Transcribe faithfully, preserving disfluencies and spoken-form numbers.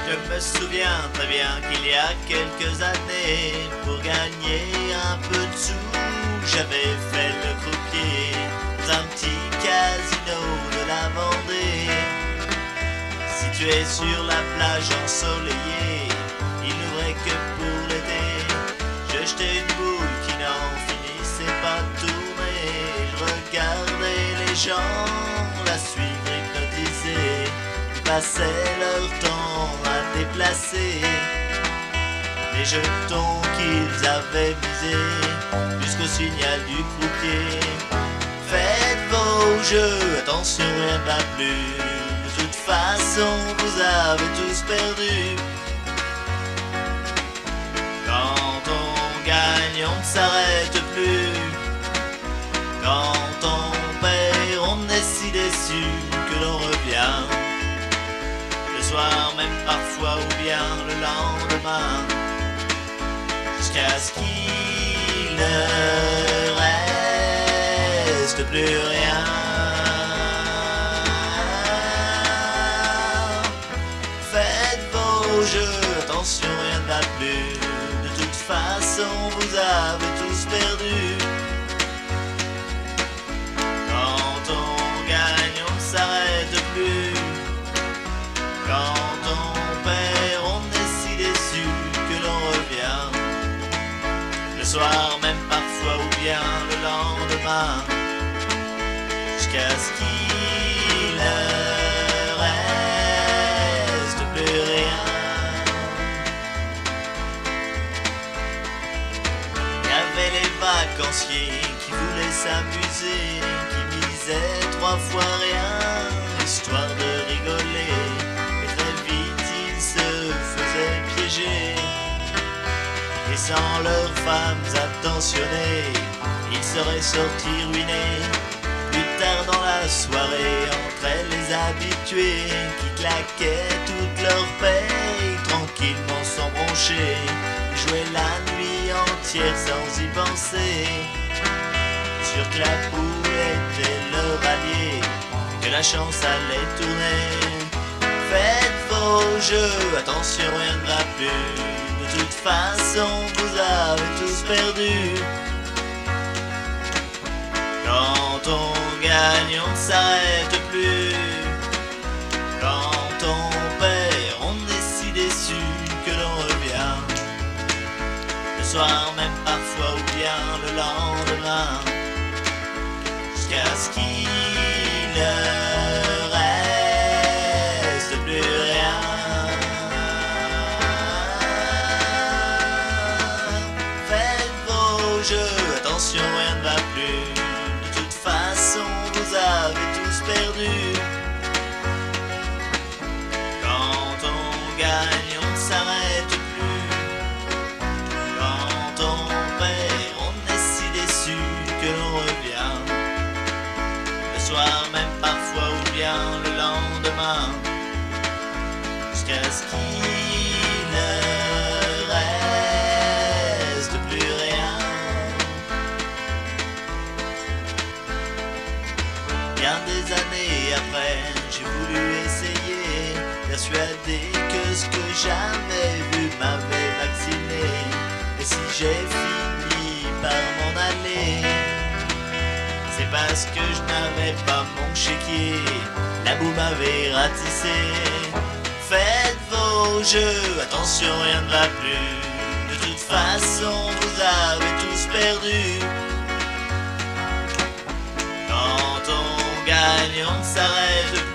Je me souviens très bien qu'il y a quelques années, pour gagner un peu de sous, j'avais fait le croupier dans un petit casino de la Vendée. Situé sur la plage ensoleillée, il n'ouvrait que pour l'été. Je jetais une boule qui n'en finissait pas de tourner. Je regardais les gens la suivre hypnotisés, qui passaient leur temps à déplacer les jetons qu'ils avaient misés jusqu'au signal du croupier. Faites vos jeux, attention, rien ne va plus. De toute façon, vous avez tous perdu. Quand on gagne, on ne s'arrête plus. Quand on perd, on est si déçu que l'on revient. Le soir, même parfois, ou bien le lendemain, jusqu'à ce qu'il ne reste plus rien. Faites vos jeux, attention, rien ne va plus. De toute façon, vous avez tous perdu. Quand on gagne, on ne s'arrête plus. Quand on perd, on est si déçu que l'on revient. Le soir, même parfois, ou bien le lendemain, jusqu'à ce qu'il ne reste plus rien. Il y avait les vacanciers qui voulaient s'amuser, qui misaient trois fois rien, histoire de rigoler. Et très vite ils se faisaient piéger, et sans leurs femmes attentionnées, ils seraient sortis ruinés. Plus tard dans la soirée, entre elles les habitués, qui claquaient toute leur paye, tranquillement sans broncher, ils jouaient la nuit entière sans y penser, sûr que la poule était leur allié, que la chance allait tourner. Faites vos jeux, attention, rien ne va plus. De toute façon, vous avez tous perdu. Quand on gagne, on ne s'arrête plus. Quand on perd, on est si déçu que l'on revient. Le soir, même parfois, ou bien le lendemain, jusqu'à ce qu'il ne reste plus rien. Faites vos jeux, attention, rien ne va plus. De toute façon, vous avez tous perdu. Quand on gagne, on ne s'arrête plus. Quand on perd, on est si déçu que l'on revient. Le soir, même parfois, ou bien le lendemain, jusqu'à ce qu'il ne reste plus rien. Bien des années après, j'ai voulu essayer, persuadé que ce que j'avais vu m'avait vacciné. Et si j'ai fini par m'en aller, c'est parce que je n'avais pas mon chéquier, la boue m'avait ratissé. Faites vos jeux, attention, rien ne va plus. De toute façon, vous avez tous perdu. Quand on gagne, on ne s'arrête